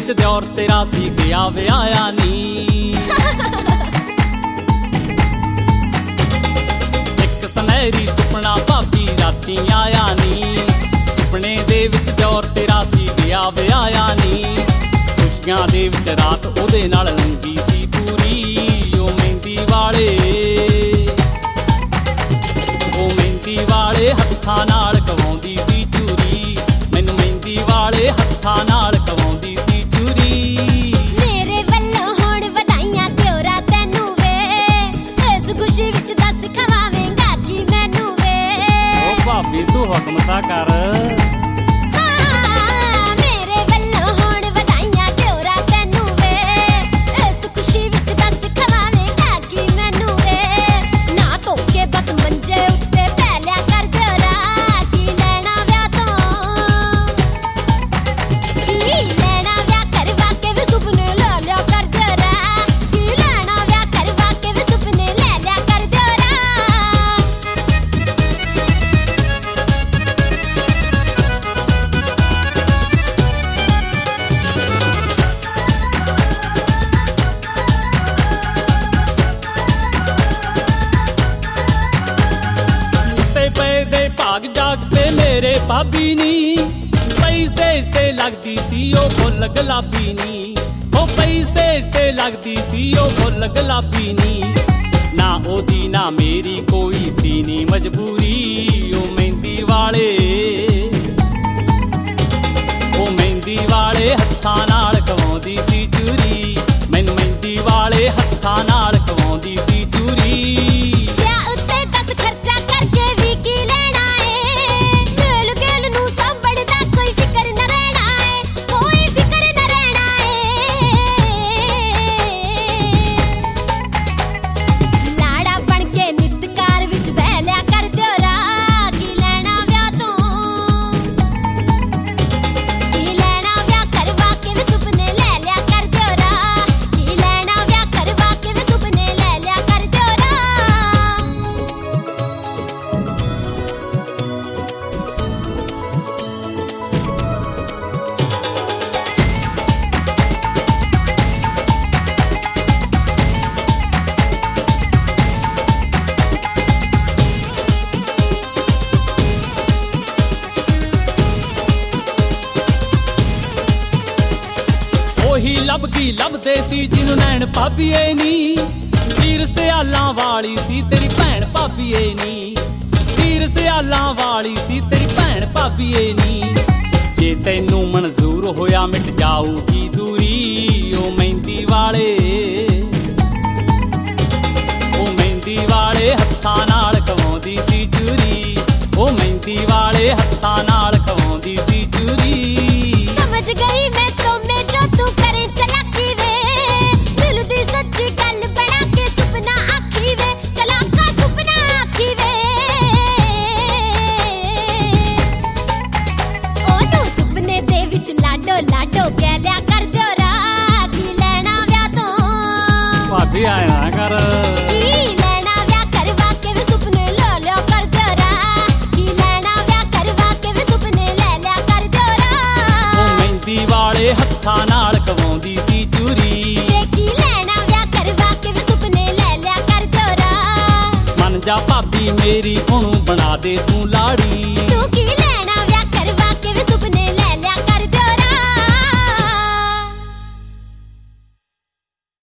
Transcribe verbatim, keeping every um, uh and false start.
ਵਿੱਚ ਦਿਓਰ ਤੇਰਾ ਸੀ ਗਿਆ ਵਿਆਹਿਆ ਨੀ। ਇੱਕ ਸੁਨਹਿਰੀ ਸੁਪਨਾ ਭਾਬੀ ਰਾਤੀ ਆਇਆ ਨੀ, ਸੁਪਨੇ ਦੇ ਵਿੱਚ ਦਿਓਰ ਤੇਰਾ ਸੀ ਗਿਆ ਵਿਆਹਿਆ ਨੀ। ਖੁਸ਼ੀਆਂ ਦੇ ਵਿੱਚ ਰਾਤ ਉਹਦੇ ਨਾਲ ਲੰਘੀ ਸੀ ਪੂਰੀ, ਉਹ ਮਹਿੰਦੀ ਵਾਲੇ ਉਹ ਮਹਿੰਦੀ ਵਾਲੇ ਹੱਥਾਂ ਨਾਲ ਕਵਾਉਂਦੀ ਸੀ ਚੂਰੀ, ਮੈਨੂੰ ਮਹਿੰਦੀ ਵਾਲੇ ਹੱਥਾਂ ਨਾਲ ਕਵਾਉਂਦੀ ਸੀ ਚੂਰੀ। ਮੇਰੇ ਵੱਲੋਂ ਹੁਣ ਵਧਾਈਆਂ ਦਿਓਰਾ ਤੈਨੂੰ ਵੇ, ਇਸ ਖੁਸ਼ੀ ਵਿੱਚ ਦੱਸ ਖਵਾਵੇਂਗਾ ਕੀ ਮੈਨੂੰ ਵੇ। ਉਹ ਭਾਬੀ ਤੂੰ ਹੁਕਮ ਤਾਂ ਕਰ। ਦੇ ਭਾਗ ਜਾਗਦੇ ਮੇਰੇ ਭਾਬੀ ਨੀ, ਪੈਸੇ ਤੇ ਲੱਗਦੀ ਸੀ ਉਹ ਫੁੱਲ ਗੁਲਾਬੀ ਨੀ, ਉਹ ਪੈਸੇ ਤੇ ਲੱਗਦੀ ਸੀ ਉਹ ਫੁੱਲ ਗੁਲਾਬੀ ਨੀ। ਨਾ ਉਹਦੀ ਨਾ ਮੇਰੀ ਕੋਈ ਸੀ ਨੀ ਮਜਬੂਰੀ, ਉਹ ਮਹਿੰਦੀ ਵਾਲੇ ਉਹ ਮਹਿੰਦੀ ਵਾਲੇ ਹੱਥਾਂ ਨਾਲ ਕਵਾਉਂਦੀ ਸੀ ਚੂਰੀ, ਮੈਨੂੰ ਮਹਿੰਦੀ ਵਾਲੇ ਹੱਥਾਂ ਨਾਲ ਕਵਾਉਂਦੀ ਸੀ ਚੂਰੀ। ਉਹੀ ਲੱਭ ਗਈ ਲੱਭਦੇ ਸੀ ਜਿਹਨੂੰ ਨੈਣ ਭਾਬੀਏ ਨੀ, ਵੀਰ ਸਿਆਲਾਂ ਵਾਲੀ ਸੀ ਤੇਰੀ ਭੈਣ ਭਾਬੀਏ ਨੀ, ਵੀਰ ਸਿਆਲਾਂ ਵਾਲੀ ਸੀ ਤੇਰੀ ਭੈਣ ਭਾਬੀਏ ਨੀ। ਜੇ ਤੈਨੂੰ ਮਨਜ਼ੂਰ ਹੋਇਆ ਮਿਟ ਜਾਊਗੀ ਦੂਰੀ, ਉਹ ਮਹਿੰਦੀ ਵਾਲੇ ਉਹ ਮਹਿੰਦੀ ਵਾਲੇ ਹੱਥਾਂ ਨਾਲ ਕਵਾਉਂਦੀ ਸੀ ਚੂਰੀ, ਉਹ ਮਹਿੰਦੀ ਵਾਲੇ ਹੱਥਾਂ ਨਾਲ ਕਵਾਉਂਦੀ ਸੀ ਚੂਰੀ। ਸਮਝ ਗਈ ਮੈਂ ਸੋਮੇ ਜੋ ਤੂੰ ਕਰੇ ਚਲਾਕੀ ਵੇ, ਦਿਲ ਦੀ ਸੱਚੀ ਗੱਲ ਬਣਾ ਕੇ ਸੁਪਨਾ ਆਖੀ ਵੇ, ਚਲਾਕਾ ਸੁਪਨਾ ਆਖੀ ਵੇ। ਉਹ ਤੂੰ ਸੁਪਨੇ ਦੇ ਵਿੱਚ ਲਾਡੋ ਲਾਡੋ ਕਹਿ ਲਿਆ ਕਰ ਦਿਓਰਾ, ਕੀ ਲੈਣਾ ਵਿਆਹ ਤੋਂ ਭਾਬੀ ਆਇਆ ਨਾ ਕਰ। ਹੱਥਾਂ ਨਾਲ ਕਵਾਉਂਦੀ ਸੀ ਚੂਰੀ, ਵੇ ਕੀ ਲੈਣਾ ਵਿਆਹ ਕਰਵਾ ਕੇ ਵੀ ਸੁਪਨੇ ਲੈ ਲਿਆ ਕਰ ਦਿਓਰਾ। ਮੰਨ ਜਾ ਭਾਬੀ ਮੇਰੀ ਉਹਨੂੰ ਬਣਾ ਦੇ ਤੂੰ ਲਾੜੀ, ਤੂੰ ਕੀ